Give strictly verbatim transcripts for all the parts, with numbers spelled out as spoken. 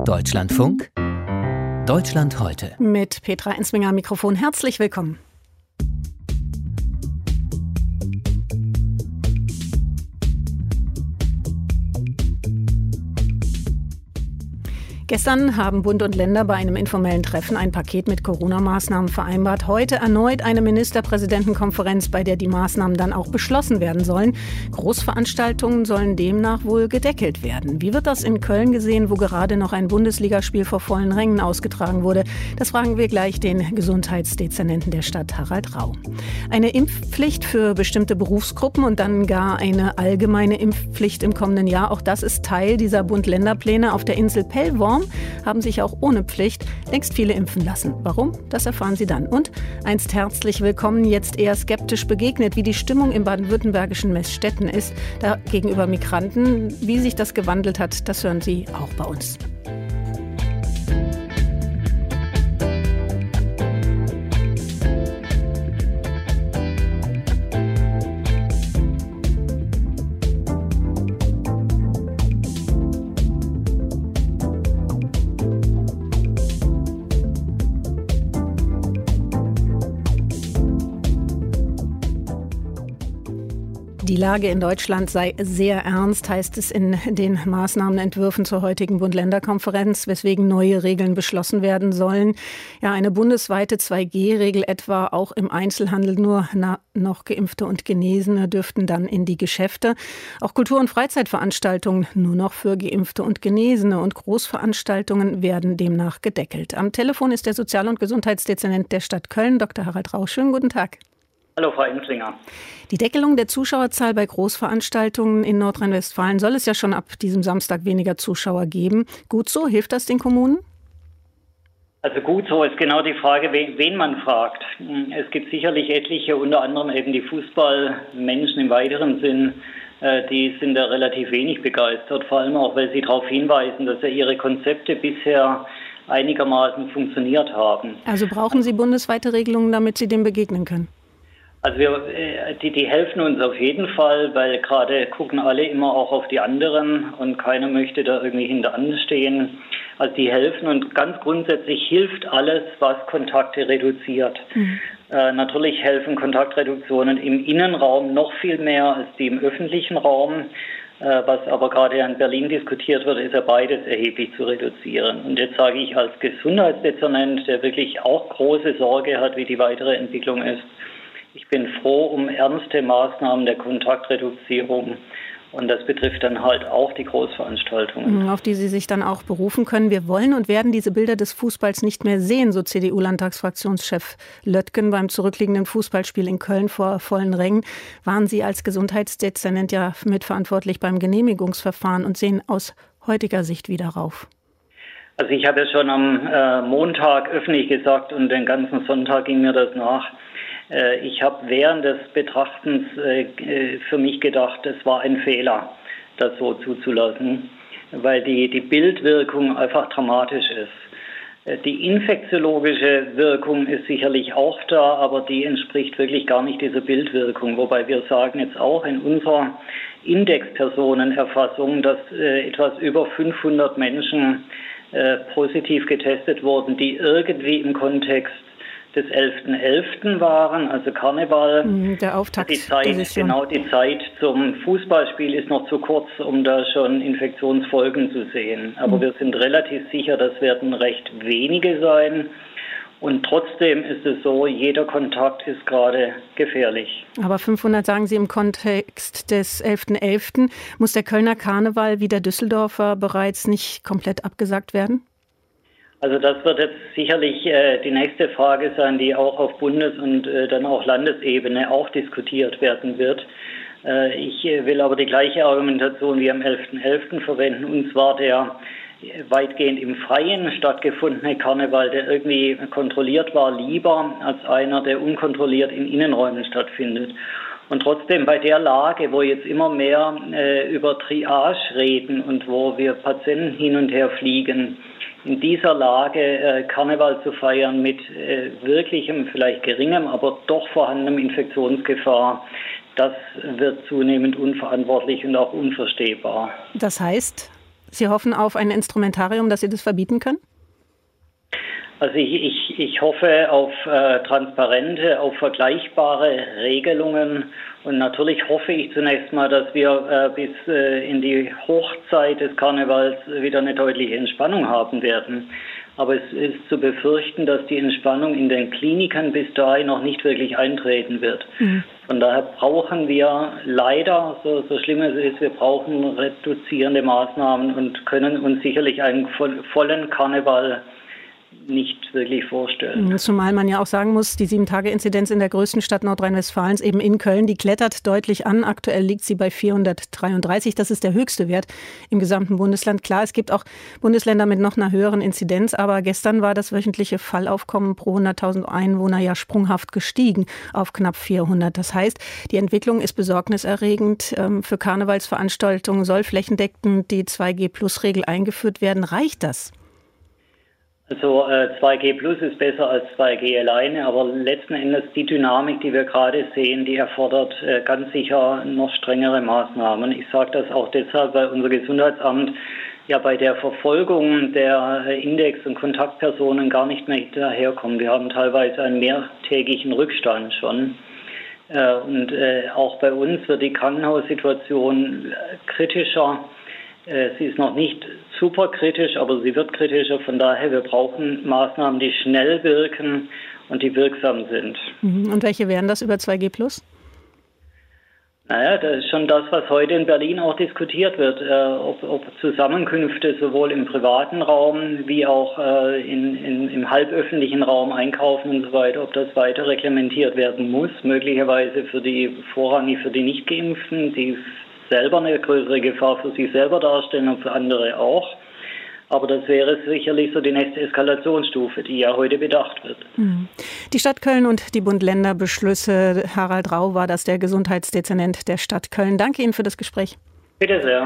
Deutschlandfunk, Deutschland heute. Mit Petra Enzminger am Mikrofon. Herzlich willkommen. Gestern haben Bund und Länder bei einem informellen Treffen ein Paket mit Corona-Maßnahmen vereinbart. Heute erneut eine Ministerpräsidentenkonferenz, bei der die Maßnahmen dann auch beschlossen werden sollen. Großveranstaltungen sollen demnach wohl gedeckelt werden. Wie wird das in Köln gesehen, wo gerade noch ein Bundesligaspiel vor vollen Rängen ausgetragen wurde? Das fragen wir gleich den Gesundheitsdezernenten der Stadt, Harald Rau. Eine Impfpflicht für bestimmte Berufsgruppen und dann gar eine allgemeine Impfpflicht im kommenden Jahr. Auch das ist Teil dieser Bund-Länder-Pläne. Auf der Insel Pellworm haben sich auch ohne Pflicht längst viele impfen lassen. Warum? Das erfahren Sie dann. Und einst herzlich willkommen, jetzt eher skeptisch begegnet, wie die Stimmung im baden-württembergischen Meßstetten ist, da gegenüber Migranten. Wie sich das gewandelt hat, das hören Sie auch bei uns. Die Lage in Deutschland sei sehr ernst, heißt es in den Maßnahmenentwürfen zur heutigen Bund-Länder-Konferenz, weswegen neue Regeln beschlossen werden sollen. Ja, eine bundesweite zwei G Regel etwa auch im Einzelhandel. Nur na, noch Geimpfte und Genesene dürften dann in die Geschäfte. Auch Kultur- und Freizeitveranstaltungen nur noch für Geimpfte und Genesene. Und Großveranstaltungen werden demnach gedeckelt. Am Telefon ist der Sozial- und Gesundheitsdezernent der Stadt Köln, Doktor Harald Rau. Schönen guten Tag. Hallo, Frau Enzminger. Die Deckelung der Zuschauerzahl bei Großveranstaltungen in Nordrhein-Westfalen soll es ja schon ab diesem Samstag weniger Zuschauer geben. Gut so? Hilft das den Kommunen? Also gut so ist genau die Frage, wen, wen man fragt. Es gibt sicherlich etliche, unter anderem eben die Fußballmenschen im weiteren Sinn, die sind da relativ wenig begeistert, vor allem auch, weil sie darauf hinweisen, dass ja ihre Konzepte bisher einigermaßen funktioniert haben. Also brauchen Sie bundesweite Regelungen, damit Sie dem begegnen können? Also wir, die, die helfen uns auf jeden Fall, weil gerade gucken alle immer auch auf die anderen und keiner möchte da irgendwie hinteran stehen. Also die helfen und ganz grundsätzlich hilft alles, was Kontakte reduziert. Mhm. Äh, natürlich helfen Kontaktreduktionen im Innenraum noch viel mehr als die im öffentlichen Raum. Äh, was aber gerade in Berlin diskutiert wird, ist ja beides erheblich zu reduzieren. Und jetzt sage ich als Gesundheitsdezernent, der wirklich auch große Sorge hat, wie die weitere Entwicklung ist, ich bin froh um ernste Maßnahmen der Kontaktreduzierung und das betrifft dann halt auch die Großveranstaltungen. Auf die Sie sich dann auch berufen können. Wir wollen und werden diese Bilder des Fußballs nicht mehr sehen, so C D U-Landtagsfraktionschef Löttgen beim zurückliegenden Fußballspiel in Köln vor vollen Rängen. Waren Sie als Gesundheitsdezernent ja mitverantwortlich beim Genehmigungsverfahren und sehen aus heutiger Sicht wieder rauf? Also ich habe ja schon am äh, Montag öffentlich gesagt und den ganzen Sonntag ging mir das nach. Ich habe während des Betrachtens für mich gedacht, es war ein Fehler, das so zuzulassen, weil die, die Bildwirkung einfach dramatisch ist. Die infektiologische Wirkung ist sicherlich auch da, aber die entspricht wirklich gar nicht dieser Bildwirkung. Wobei wir sagen jetzt auch in unserer Indexpersonenerfassung, dass etwas über fünfhundert Menschen positiv getestet wurden, die irgendwie im Kontext des elften elften waren, also Karneval. Der Auftakt. Die Zeit, genau die Zeit zum Fußballspiel ist noch zu kurz, um da schon Infektionsfolgen zu sehen. Aber mhm. wir sind relativ sicher, das werden recht wenige sein. Und trotzdem ist es so, jeder Kontakt ist gerade gefährlich. Aber fünfhundert sagen Sie im Kontext des elften elften Muss der Kölner Karneval wie der Düsseldorfer bereits nicht komplett abgesagt werden? Also das wird jetzt sicherlich äh, die nächste Frage sein, die auch auf Bundes- und äh, dann auch Landesebene auch diskutiert werden wird. Äh, ich äh, will aber die gleiche Argumentation wie am elften elften verwenden, und zwar der weitgehend im Freien stattgefundene Karneval, der irgendwie kontrolliert war, lieber als einer, der unkontrolliert in Innenräumen stattfindet. Und trotzdem bei der Lage, wo jetzt immer mehr äh, über Triage reden und wo wir Patienten hin und her fliegen, in dieser Lage äh, Karneval zu feiern mit äh, wirklichem, vielleicht geringem, aber doch vorhandenem Infektionsgefahr, das wird zunehmend unverantwortlich und auch unverstehbar. Das heißt, Sie hoffen auf ein Instrumentarium, dass Sie das verbieten können? Also ich, ich, ich hoffe auf äh, transparente, auf vergleichbare Regelungen und natürlich hoffe ich zunächst mal, dass wir äh, bis äh, in die Hochzeit des Karnevals wieder eine deutliche Entspannung haben werden. Aber es ist zu befürchten, dass die Entspannung in den Kliniken bis dahin noch nicht wirklich eintreten wird. Mhm. Von daher brauchen wir leider, so, so schlimm es ist, wir brauchen reduzierende Maßnahmen und können uns sicherlich einen vollen Karneval nicht wirklich vorstellen. Zumal man ja auch sagen muss, die sieben-Tage-Inzidenz in der größten Stadt Nordrhein-Westfalens, eben in Köln, die klettert deutlich an. Aktuell liegt sie bei vierhundertdreiunddreißig. Das ist der höchste Wert im gesamten Bundesland. Klar, es gibt auch Bundesländer mit noch einer höheren Inzidenz, aber gestern war das wöchentliche Fallaufkommen pro hunderttausend Einwohner ja sprunghaft gestiegen auf knapp vierhundert. Das heißt, die Entwicklung ist besorgniserregend. Für Karnevalsveranstaltungen soll flächendeckend die zwei G Plus Regel eingeführt werden. Reicht das? Also äh, zwei G Plus ist besser als zwei G alleine, aber letzten Endes die Dynamik, die wir gerade sehen, die erfordert äh, ganz sicher noch strengere Maßnahmen. Ich sage das auch deshalb, weil unser Gesundheitsamt ja bei der Verfolgung der äh, Index- und Kontaktpersonen gar nicht mehr hinterherkommt. Wir haben teilweise einen mehrtägigen Rückstand schon. Äh, und äh, auch bei uns wird die Krankenhaussituation äh, kritischer. Sie ist noch nicht super kritisch, aber sie wird kritischer. Von daher, wir brauchen Maßnahmen, die schnell wirken und die wirksam sind. Und welche wären das über zwei G Plus? Naja, das ist schon das, was heute in Berlin auch diskutiert wird. Äh, ob, ob Zusammenkünfte sowohl im privaten Raum wie auch äh, in, in, im halböffentlichen Raum einkaufen und so weiter, ob das weiter reglementiert werden muss. Möglicherweise für die vorrangig für die Nicht-Geimpften, die selber eine größere Gefahr für sich selber darstellen und für andere auch. Aber das wäre sicherlich so die nächste Eskalationsstufe, die ja heute bedacht wird. Die Stadt Köln und die Bund-Länder-Beschlüsse. Harald Rau war das, der Gesundheitsdezernent der Stadt Köln. Danke Ihnen für das Gespräch. Bitte sehr.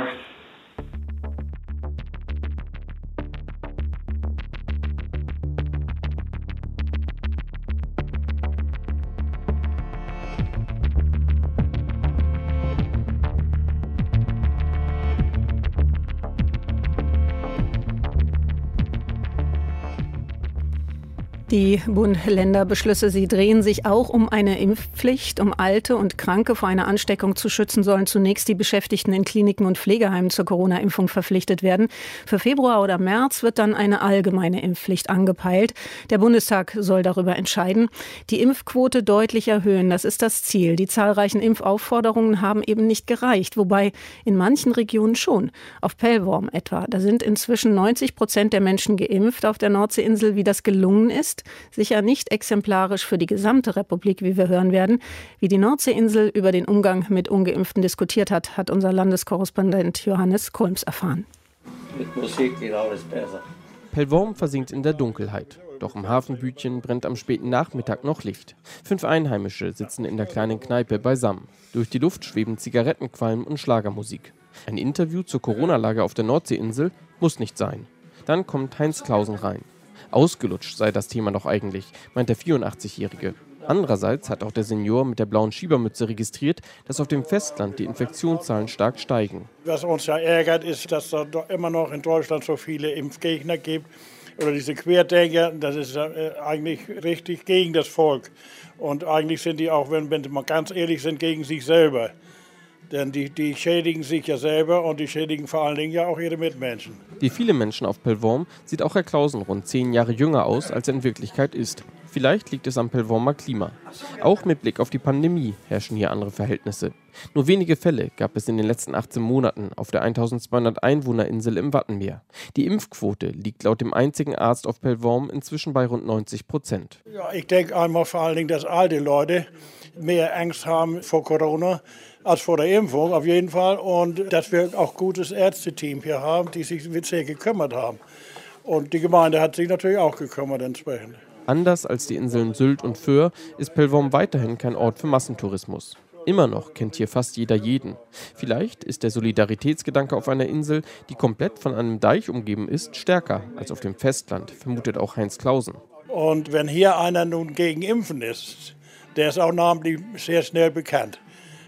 Die Bund-Länder-Beschlüsse, sie drehen sich auch um eine Impfpflicht, um Alte und Kranke vor einer Ansteckung zu schützen, sollen zunächst die Beschäftigten in Kliniken und Pflegeheimen zur Corona-Impfung verpflichtet werden. Für Februar oder März wird dann eine allgemeine Impfpflicht angepeilt. Der Bundestag soll darüber entscheiden. Die Impfquote deutlich erhöhen, das ist das Ziel. Die zahlreichen Impfaufforderungen haben eben nicht gereicht, wobei in manchen Regionen schon. Auf Pellworm etwa, da sind inzwischen neunzig Prozent der Menschen geimpft auf der Nordseeinsel. Wie das gelungen ist, sicher nicht exemplarisch für die gesamte Republik, wie wir hören werden. Wie die Nordseeinsel über den Umgang mit Ungeimpften diskutiert hat, hat unser Landeskorrespondent Johannes Kulms erfahren. Mit Musik geht alles besser. Pellworm versinkt in der Dunkelheit. Doch im Hafenbütchen brennt am späten Nachmittag noch Licht. Fünf Einheimische sitzen in der kleinen Kneipe beisammen. Durch die Luft schweben Zigarettenqualm und Schlagermusik. Ein Interview zur Corona-Lage auf der Nordseeinsel muss nicht sein. Dann kommt Heinz Clausen rein. Ausgelutscht sei das Thema doch eigentlich, meint der vierundachtzigjährige. Andererseits hat auch der Senior mit der blauen Schiebermütze registriert, dass auf dem Festland die Infektionszahlen stark steigen. Was uns ja ärgert, ist, dass es immer noch in Deutschland so viele Impfgegner gibt oder diese Querdenker. Das ist eigentlich richtig gegen das Volk. Und eigentlich sind die auch, wenn, wenn wir mal ganz ehrlich sind, gegen sich selber. Denn die, die schädigen sich ja selber und die schädigen vor allen Dingen ja auch ihre Mitmenschen. Wie viele Menschen auf Pellworm sieht auch Herr Clausen rund zehn Jahre jünger aus, als er in Wirklichkeit ist. Vielleicht liegt es am Pellwormer Klima. Auch mit Blick auf die Pandemie herrschen hier andere Verhältnisse. Nur wenige Fälle gab es in den letzten achtzehn Monaten auf der eintausendzweihundert Einwohnerinsel im Wattenmeer. Die Impfquote liegt laut dem einzigen Arzt auf Pellworm inzwischen bei rund neunzig Prozent. Ja, ich denke einmal vor allen Dingen, dass alte Leute mehr Angst haben vor Corona als vor der Impfung auf jeden Fall. Und dass wir auch ein gutes Ärzteteam hier haben, die sich sehr gekümmert haben. Und die Gemeinde hat sich natürlich auch gekümmert entsprechend. Anders als die Inseln Sylt und Föhr ist Pellworm weiterhin kein Ort für Massentourismus. Immer noch kennt hier fast jeder jeden. Vielleicht ist der Solidaritätsgedanke auf einer Insel, die komplett von einem Deich umgeben ist, stärker als auf dem Festland, vermutet auch Heinz Clausen. Und wenn hier einer nun gegen Impfen ist, der ist auch namentlich sehr schnell bekannt.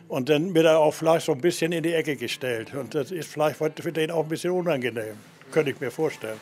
Und dann wird er auch vielleicht so ein bisschen in die Ecke gestellt. Und das ist vielleicht für den auch ein bisschen unangenehm, könnte ich mir vorstellen.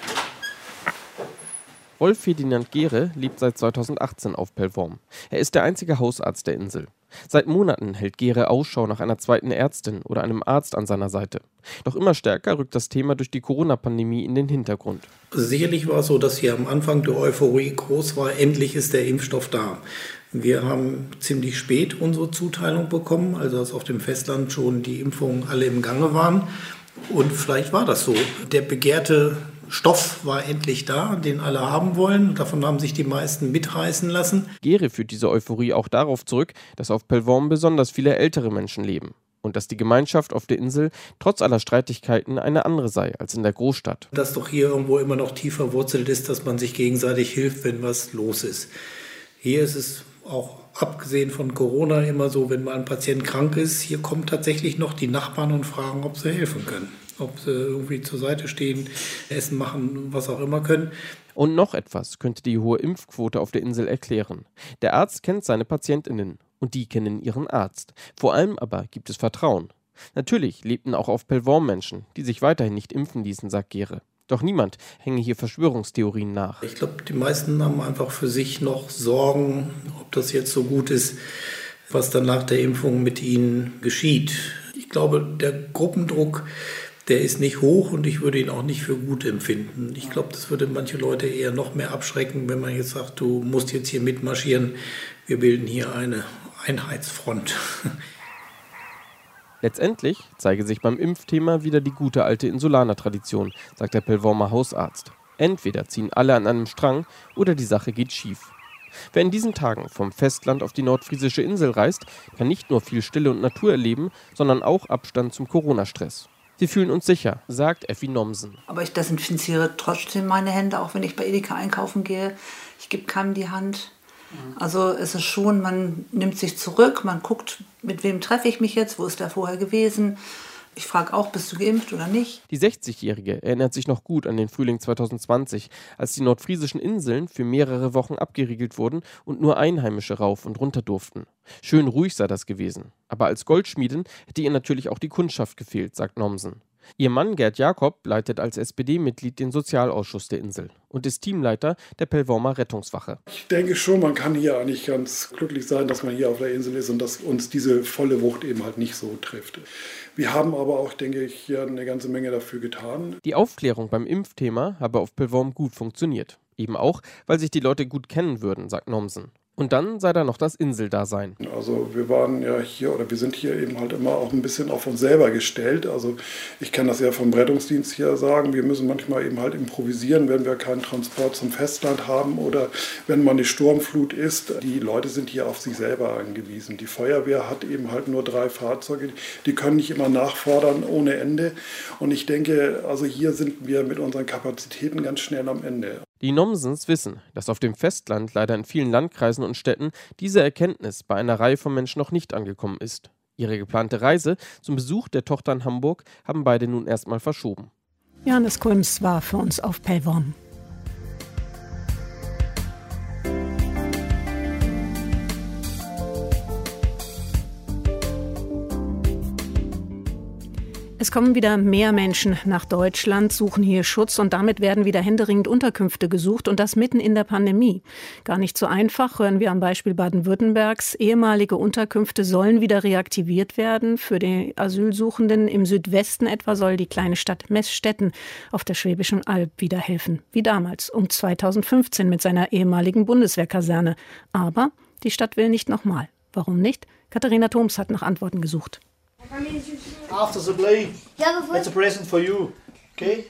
Rolf Ferdinand Gehre lebt seit zweitausendachtzehn auf Pellworm. Er ist der einzige Hausarzt der Insel. Seit Monaten hält Gehre Ausschau nach einer zweiten Ärztin oder einem Arzt an seiner Seite. Doch immer stärker rückt das Thema durch die Corona-Pandemie in den Hintergrund. Also sicherlich war es so, dass hier am Anfang die Euphorie groß war, endlich ist der Impfstoff da. Wir haben ziemlich spät unsere Zuteilung bekommen, also dass auf dem Festland schon die Impfungen alle im Gange waren. Und vielleicht war das so. Der begehrte Stoff war endlich da, den alle haben wollen. Davon haben sich die meisten mitreißen lassen. Gehre führt diese Euphorie auch darauf zurück, dass auf Pellworm besonders viele ältere Menschen leben. Und dass die Gemeinschaft auf der Insel trotz aller Streitigkeiten eine andere sei als in der Großstadt. Dass doch hier irgendwo immer noch tief verwurzelt ist, dass man sich gegenseitig hilft, wenn was los ist. Hier ist es auch abgesehen von Corona immer so, wenn mal ein Patient krank ist, hier kommen tatsächlich noch die Nachbarn und fragen, ob sie helfen können. Ob sie irgendwie zur Seite stehen, Essen machen, was auch immer können. Und noch etwas könnte die hohe Impfquote auf der Insel erklären. Der Arzt kennt seine PatientInnen und die kennen ihren Arzt. Vor allem aber gibt es Vertrauen. Natürlich lebten auch auf Pellworm Menschen, die sich weiterhin nicht impfen ließen, sagt Gehre. Doch niemand hänge hier Verschwörungstheorien nach. Ich glaube, die meisten haben einfach für sich noch Sorgen, ob das jetzt so gut ist, was dann nach der Impfung mit ihnen geschieht. Ich glaube, der Gruppendruck, der ist nicht hoch und ich würde ihn auch nicht für gut empfinden. Ich glaube, das würde manche Leute eher noch mehr abschrecken, wenn man jetzt sagt, du musst jetzt hier mitmarschieren. Wir bilden hier eine Einheitsfront. Letztendlich zeige sich beim Impfthema wieder die gute alte Insulaner-Tradition, sagt der Pellwormer Hausarzt. Entweder ziehen alle an einem Strang oder die Sache geht schief. Wer in diesen Tagen vom Festland auf die nordfriesische Insel reist, kann nicht nur viel Stille und Natur erleben, sondern auch Abstand zum Corona-Stress. Sie fühlen uns sicher, sagt Effi Nomsen. Aber ich desinfiziere trotzdem meine Hände, auch wenn ich bei Edeka einkaufen gehe. Ich gebe keinem die Hand. Also es ist schon, man nimmt sich zurück, man guckt, mit wem treffe ich mich jetzt, wo ist der vorher gewesen. Ich frage auch, bist du geimpft oder nicht? Die sechzigjährige erinnert sich noch gut an den Frühling zweitausendzwanzig, als die nordfriesischen Inseln für mehrere Wochen abgeriegelt wurden und nur Einheimische rauf und runter durften. Schön ruhig sei das gewesen. Aber als Goldschmiedin hätte ihr natürlich auch die Kundschaft gefehlt, sagt Nomsen. Ihr Mann Gerd Jakob leitet als S P D-Mitglied den Sozialausschuss der Insel und ist Teamleiter der Pellwormer Rettungswache. Ich denke schon, man kann hier eigentlich ganz glücklich sein, dass man hier auf der Insel ist und dass uns diese volle Wucht eben halt nicht so trifft. Wir haben aber auch, denke ich, hier eine ganze Menge dafür getan. Die Aufklärung beim Impfthema habe auf Pellworm gut funktioniert. Eben auch, weil sich die Leute gut kennen würden, sagt Nomsen. Und dann sei da noch das Inseldasein. Also wir waren ja hier oder wir sind hier eben halt immer auch ein bisschen auf uns selber gestellt. Also ich kann das ja vom Rettungsdienst hier sagen, wir müssen manchmal eben halt improvisieren, wenn wir keinen Transport zum Festland haben oder wenn mal eine Sturmflut ist. Die Leute sind hier auf sich selber angewiesen. Die Feuerwehr hat eben halt nur drei Fahrzeuge, die können nicht immer nachfordern ohne Ende. Und ich denke, also hier sind wir mit unseren Kapazitäten ganz schnell am Ende. Die Nomsens wissen, dass auf dem Festland leider in vielen Landkreisen und Städten diese Erkenntnis bei einer Reihe von Menschen noch nicht angekommen ist. Ihre geplante Reise zum Besuch der Tochter in Hamburg haben beide nun erstmal verschoben. Johannes Kulms war für uns auf Pellworm. Es kommen wieder mehr Menschen nach Deutschland, suchen hier Schutz und damit werden wieder händeringend Unterkünfte gesucht und das mitten in der Pandemie. Gar nicht so einfach, hören wir am Beispiel Baden-Württembergs. Ehemalige Unterkünfte sollen wieder reaktiviert werden. Für die Asylsuchenden im Südwesten etwa soll die kleine Stadt Meßstetten auf der Schwäbischen Alb wieder helfen. Wie damals, um zweitausendfünfzehn mit seiner ehemaligen Bundeswehrkaserne. Aber die Stadt will nicht nochmal. Warum nicht? Katharina Thoms hat nach Antworten gesucht. After the play, it's a present for you. Okay?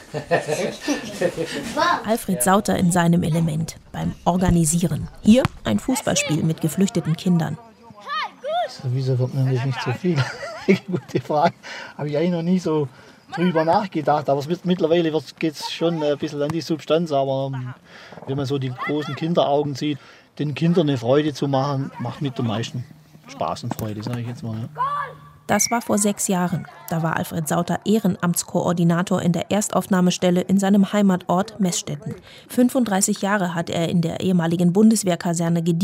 Alfred Sauter in seinem Element beim Organisieren. Hier ein Fußballspiel mit geflüchteten Kindern. Wieso wird nämlich nicht so viel? Gute Frage. Habe ich eigentlich noch nie so drüber nachgedacht. Aber es wird, mittlerweile geht es schon ein bisschen an die Substanz. Aber wenn man so die großen Kinderaugen sieht, den Kindern eine Freude zu machen, macht mit am meisten Spaß und Freude, sage ich jetzt mal. Ja. Das war vor sechs Jahren. Da war Alfred Sauter Ehrenamtskoordinator in der Erstaufnahmestelle in seinem Heimatort Meßstetten. fünfunddreißig Jahre hat er in der ehemaligen Bundeswehrkaserne gedient,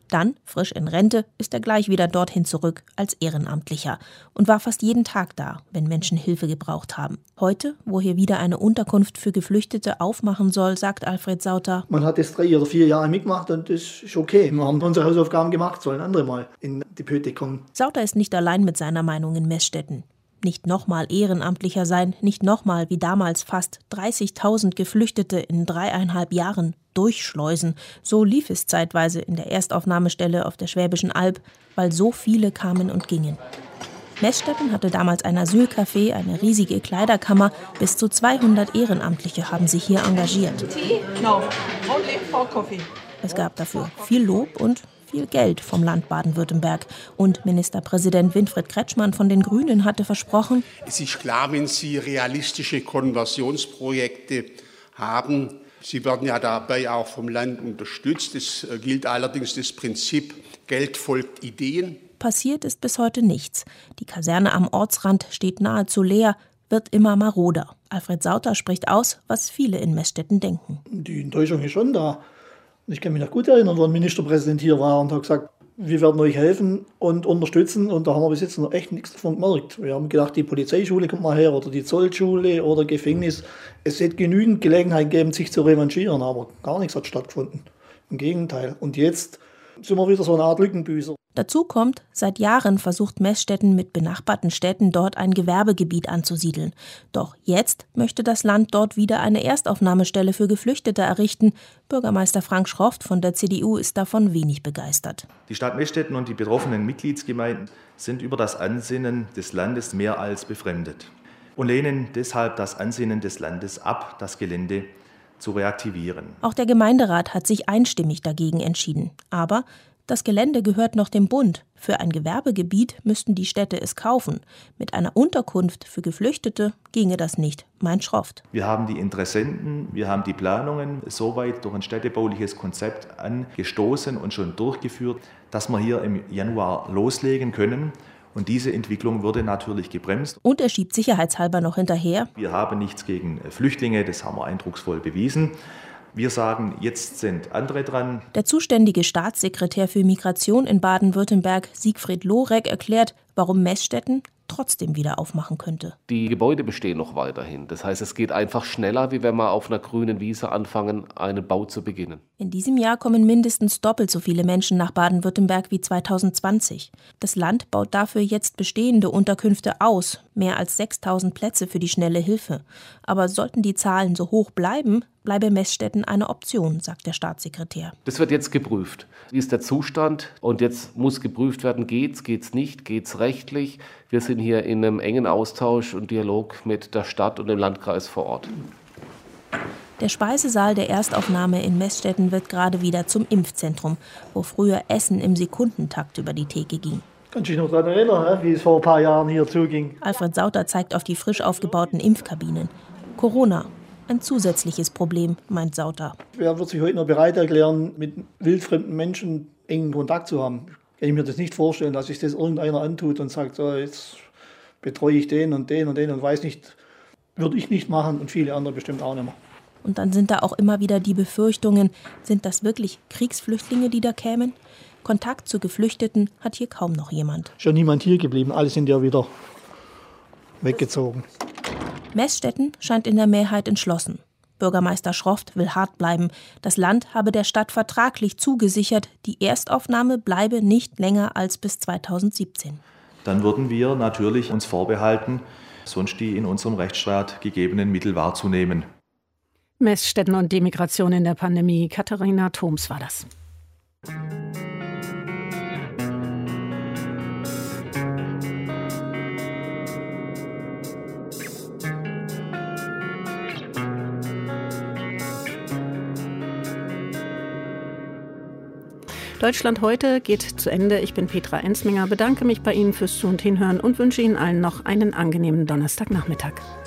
Dann, frisch in Rente, ist er gleich wieder dorthin zurück als Ehrenamtlicher und war fast jeden Tag da, wenn Menschen Hilfe gebraucht haben. Heute, wo hier wieder eine Unterkunft für Geflüchtete aufmachen soll, sagt Alfred Sauter: Man hat das drei oder vier Jahre mitgemacht und das ist okay. Wir haben unsere Hausaufgaben gemacht, sollen andere mal in die Pötte kommen. Sauter ist nicht allein mit seiner Meinung in Meßstetten. Nicht nochmal Ehrenamtlicher sein, nicht nochmal wie damals fast dreißigtausend Geflüchtete in dreieinhalb Jahren durchschleusen. So lief es zeitweise in der Erstaufnahmestelle auf der Schwäbischen Alb, weil so viele kamen und gingen. Meßstetten hatte damals ein Asylcafé, eine riesige Kleiderkammer. Bis zu zweihundert Ehrenamtliche haben sich hier engagiert. No, only for coffee. Es gab dafür viel Lob und viel Geld vom Land Baden-Württemberg. Und Ministerpräsident Winfried Kretschmann von den Grünen hatte versprochen: Es ist klar, wenn Sie realistische Konversionsprojekte haben, Sie werden ja dabei auch vom Land unterstützt. Es gilt allerdings das Prinzip, Geld folgt Ideen. Passiert ist bis heute nichts. Die Kaserne am Ortsrand steht nahezu leer, wird immer maroder. Alfred Sauter spricht aus, was viele in Meßstetten denken. Die Enttäuschung ist schon da. Ich kann mich noch gut erinnern, wo ein Ministerpräsident hier war und hat gesagt, wir werden euch helfen und unterstützen. Und da haben wir bis jetzt noch echt nichts davon gemerkt. Wir haben gedacht, die Polizeischule kommt mal her oder die Zollschule oder Gefängnis. Es hätte genügend Gelegenheit gegeben, sich zu revanchieren, aber gar nichts hat stattgefunden. Im Gegenteil. Und jetzt sind wir wieder so eine Art Lückenbüßer. Dazu kommt, seit Jahren versucht Meßstetten mit benachbarten Städten dort ein Gewerbegebiet anzusiedeln. Doch jetzt möchte das Land dort wieder eine Erstaufnahmestelle für Geflüchtete errichten. Bürgermeister Frank Schroft von der C D U ist davon wenig begeistert. Die Stadt Meßstetten und die betroffenen Mitgliedsgemeinden sind über das Ansinnen des Landes mehr als befremdet und lehnen deshalb das Ansinnen des Landes ab, das Gelände zu reaktivieren. Auch der Gemeinderat hat sich einstimmig dagegen entschieden. Aber das Gelände gehört noch dem Bund. Für ein Gewerbegebiet müssten die Städte es kaufen. Mit einer Unterkunft für Geflüchtete ginge das nicht, meint Schroft. Wir haben die Interessenten, wir haben die Planungen soweit durch ein städtebauliches Konzept angestoßen und schon durchgeführt, dass wir hier im Januar loslegen können. Und diese Entwicklung wurde natürlich gebremst. Und er schiebt sicherheitshalber noch hinterher: Wir haben nichts gegen Flüchtlinge, das haben wir eindrucksvoll bewiesen. Wir sagen, jetzt sind andere dran. Der zuständige Staatssekretär für Migration in Baden-Württemberg, Siegfried Lorek, erklärt, warum Meßstetten trotzdem wieder aufmachen könnte. Die Gebäude bestehen noch weiterhin. Das heißt, es geht einfach schneller, wie wenn wir auf einer grünen Wiese anfangen, einen Bau zu beginnen. In diesem Jahr kommen mindestens doppelt so viele Menschen nach Baden-Württemberg wie zweitausendzwanzig. Das Land baut dafür jetzt bestehende Unterkünfte aus, mehr als sechstausend Plätze für die schnelle Hilfe. Aber sollten die Zahlen so hoch bleiben, bleibe Meßstetten eine Option, sagt der Staatssekretär. Das wird jetzt geprüft. Wie ist der Zustand? Und jetzt muss geprüft werden, geht's, geht's nicht, geht's rechtlich? Wir sind hier in einem engen Austausch und Dialog mit der Stadt und dem Landkreis vor Ort. Der Speisesaal der Erstaufnahme in Meßstetten wird gerade wieder zum Impfzentrum, wo früher Essen im Sekundentakt über die Theke ging. Kannst du dich noch daran erinnern, wie es vor ein paar Jahren hier zuging? Alfred Sauter zeigt auf die frisch aufgebauten Impfkabinen. Corona, ein zusätzliches Problem, meint Sauter. Wer wird sich heute noch bereit erklären, mit wildfremden Menschen engen Kontakt zu haben? Kann ich mir das nicht vorstellen, dass sich das irgendeiner antut und sagt, so, jetzt betreue ich den und den und den und weiß nicht, würde ich nicht machen und viele andere bestimmt auch nicht mehr. Und dann sind da auch immer wieder die Befürchtungen, sind das wirklich Kriegsflüchtlinge, die da kämen? Kontakt zu Geflüchteten hat hier kaum noch jemand. Schon niemand hier geblieben, alle sind ja wieder weggezogen. Meßstetten scheint in der Mehrheit entschlossen. Bürgermeister Schroft will hart bleiben. Das Land habe der Stadt vertraglich zugesichert, die Erstaufnahme bleibe nicht länger als bis zweitausendsiebzehn. Dann würden wir natürlich uns vorbehalten, sonst die in unserem Rechtsstaat gegebenen Mittel wahrzunehmen. Meßstetten und die Migration in der Pandemie. Katharina Thoms war das. Deutschland heute geht zu Ende. Ich bin Petra Ensminger, bedanke mich bei Ihnen fürs Zu- und Hinhören und wünsche Ihnen allen noch einen angenehmen Donnerstagnachmittag.